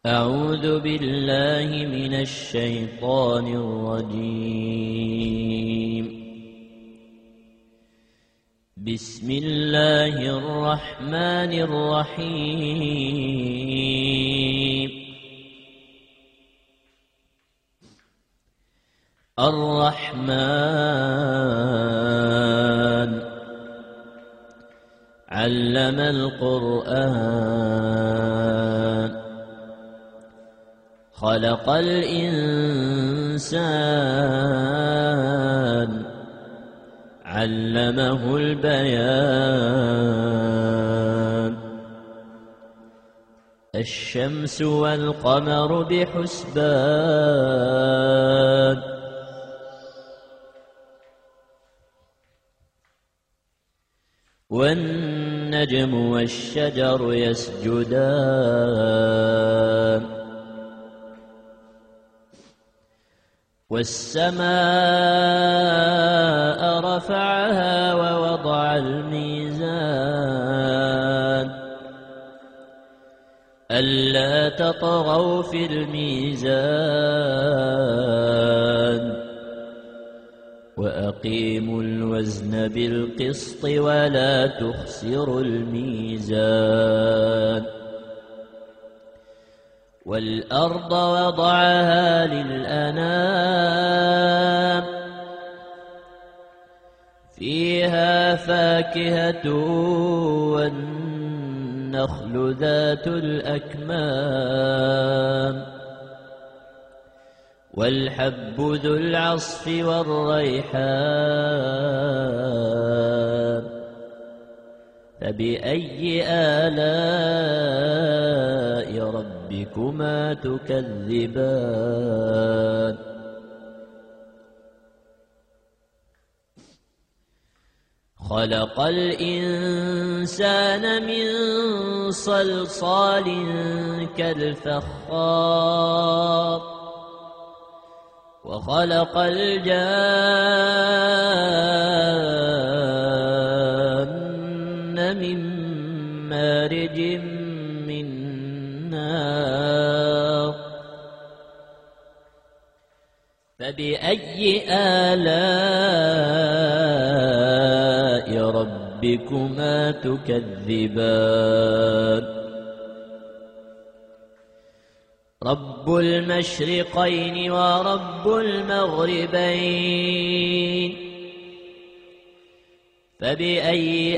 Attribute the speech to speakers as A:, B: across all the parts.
A: أعوذ بالله من الشيطان الرجيم. بسم الله الرحمن الرحيم. الرحمن علم القرآن خلق الإنسان علمه البيان. الشمس والقمر بحسبان والنجم والشجر يسجدان والسماء رفعها ووضع الميزان ألا تطغوا في الميزان وأقيموا الوزن بالقسط ولا تخسروا الميزان. والأرض وضعها للأنام فيها فاكهة والنخل ذات الأكمام والحب ذو العصف والريحان. فبأي آلاء ربكما تكذبان. خلق الإنسان من صلصال كالفخار وخلق الجان من مارج من نار. فبأي آلاء ربكما تكذبان. رب المشرقين ورب المغربين. فبأي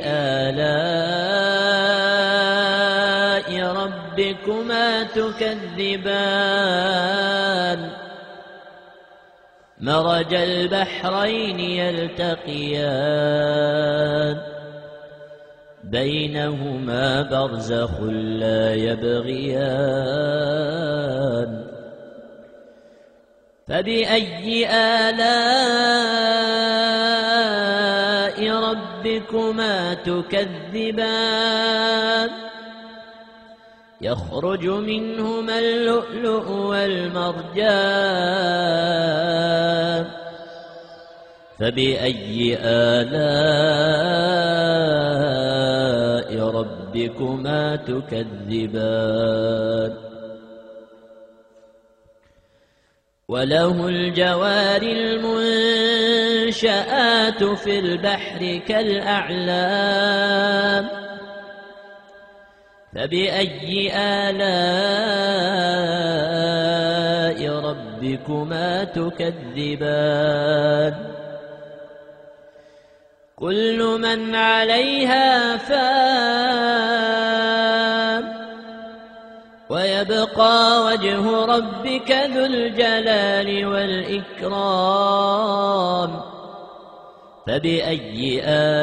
A: آلاء ربكما تكذبان. مرج البحرين يلتقيان بينهما برزخ لا يبغيان. فبأي آلاء ربكما تكذبان. يخرج منهما اللؤلؤ والمرجان. فبأي آلاء ربكما تكذبان. وله الجوار المنشآت في البحر كالأعلام. فبأي آلاء ربكما تكذبان. كل من عليها فان ويبقى وجه ربك ذو الجلال والإكرام. فبأي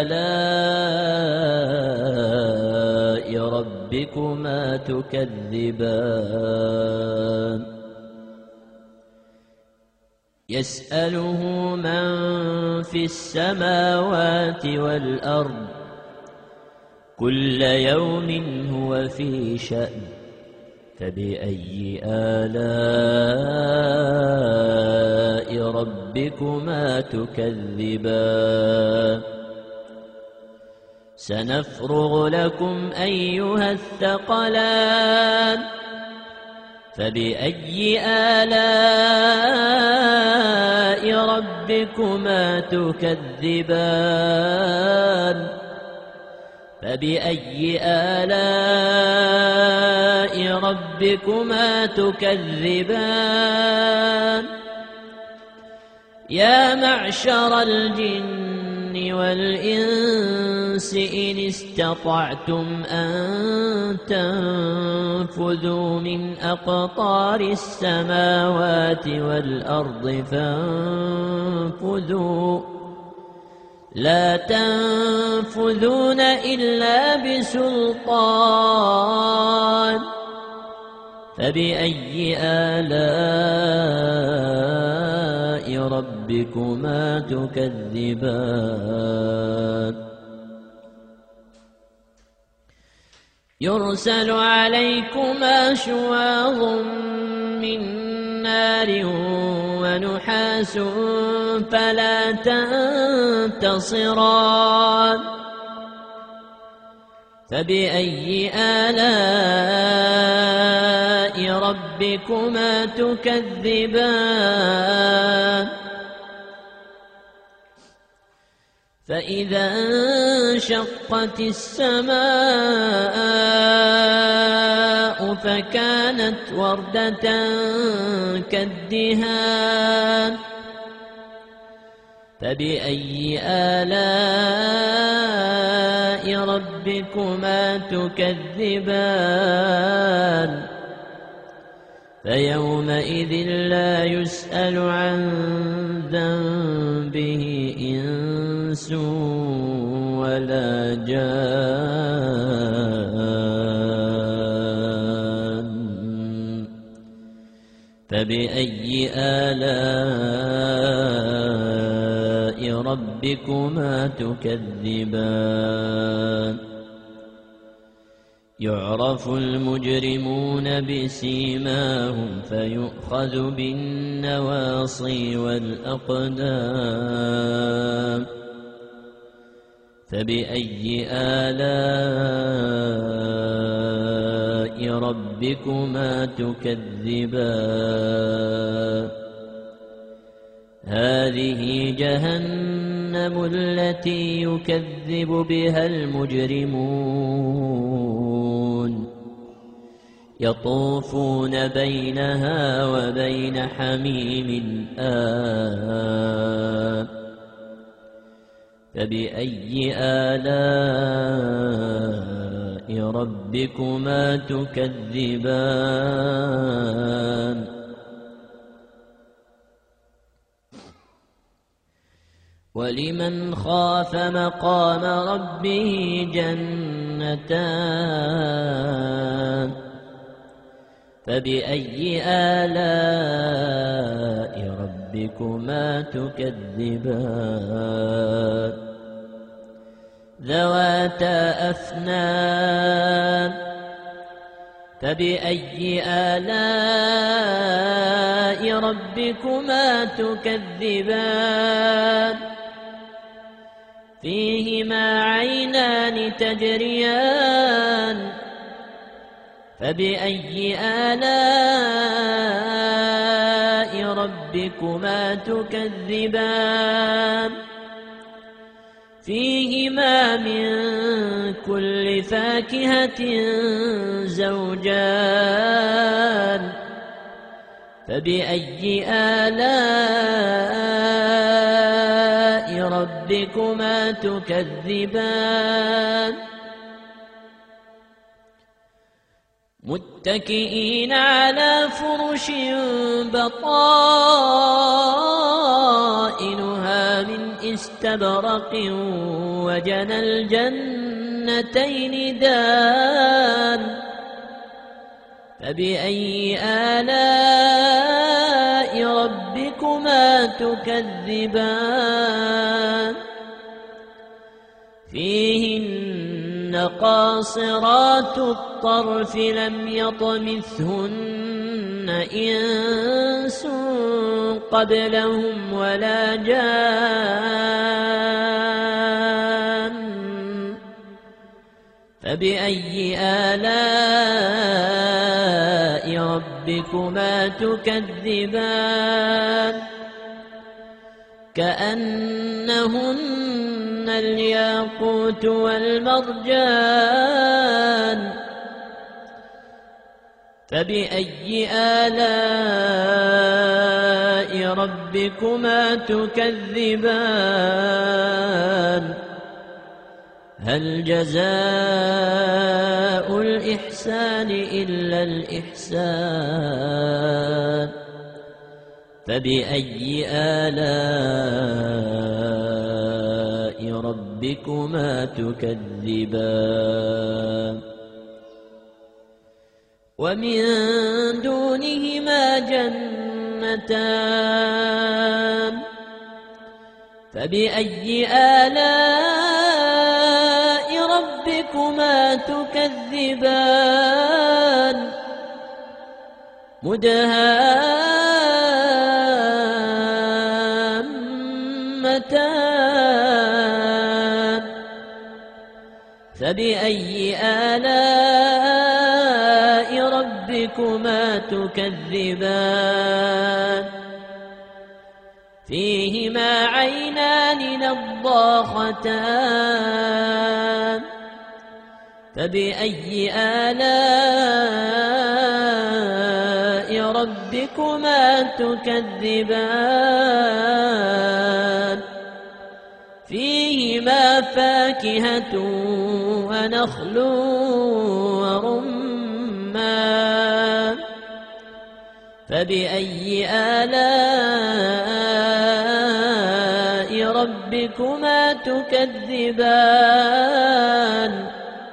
A: آلاء ربكما تكذبان. يسأله من في السماوات والأرض كل يوم هو في شأن. فبأي آلاء ربكما تكذبان. سنفرغ لكم أيها الثقلان فبأي آلاء ربكما تكذبان فبأي آلاء ربكما تكذبان يا معشر الجن والإنس إن استطعتم أن تنفذوا من أقطار السماوات والأرض فانفذوا لا تنفذون إلا بسلطان فبأي آلاء ربكما تكذبان يرسل عليكما شواظ من نار ونحاس فلا تنتصران فبأي آلاء ربكما تكذبان فإذا انشقت السماء فكانت وردة كالدهان فبأي آلاء ربكما تكذبان فيومئذ لا يسأل عن ذنبه إنس ولا جان فبأي آلاء ربكما تكذبان يعرف المجرمون بسيماهم فيؤخذ بالنواصي والأقدام فبأي آلاء ربكما تكذبان هذه جهنم التي يكذب بها المجرمون يطوفون بينها وبين حميم آن فبأي آلاء ربكما تكذبان ولمن خاف مقام ربه جنتان فبأي آلاء ربكما تكذبان ذواتا أفنان فبأي آلاء ربكما تكذبان فيهما عينان تجريان فبأي آلاء ربكما تكذبان فيهما من كل فاكهة زوجان فبأي آلاء ربكما تكذبان متكئين على فرش بطائنها من استبرق وجنى الجنتين دان فبأي آلاء ربكما تكذبان فيهن قاصرات الطرف لم يطمثهن إنس قبلهم ولا جان فبأي آلاء ربكما تكذبان كأنهن الياقوت والمرجان فبأي آلاء ربكما تكذبان هل جزاء الإحسان إلا الإحسان فبأي آلاء ربكما تكذبان ومن دونهما جنتان فبأي آلاء ربكما تكذبان مدهامتان فبأي آلاء ربكما تكذبان فيهما عينان نضاختان فبأي آلاء ربكما تكذبان فيهما فاكهة ونخل ورمان فبأي آلاء ربكما تكذبان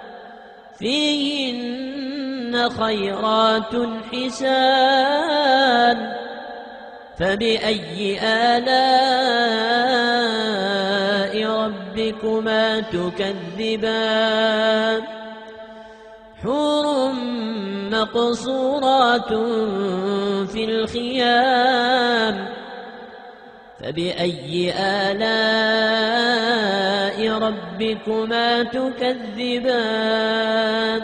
A: فيهن خيرات حسان فبأي آلاء ربكما تكذبان حور مقصورات في الخيام فبأي آلاء ربكما تكذبان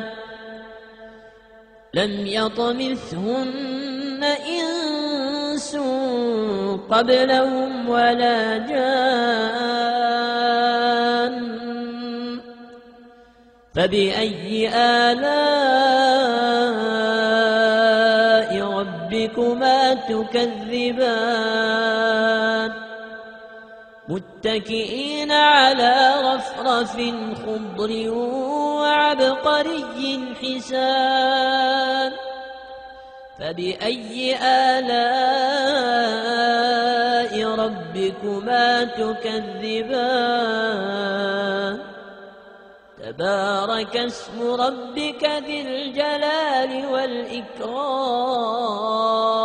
A: لم يطمثهن إنس قبلهم ولا جان فبأي آلاء ربكما تكذبان متكئين على رفرف خضر وعبقري حسان فبأي آلاء ربكما تكذبان تبارك اسم ربك ذي الجلال والإكرام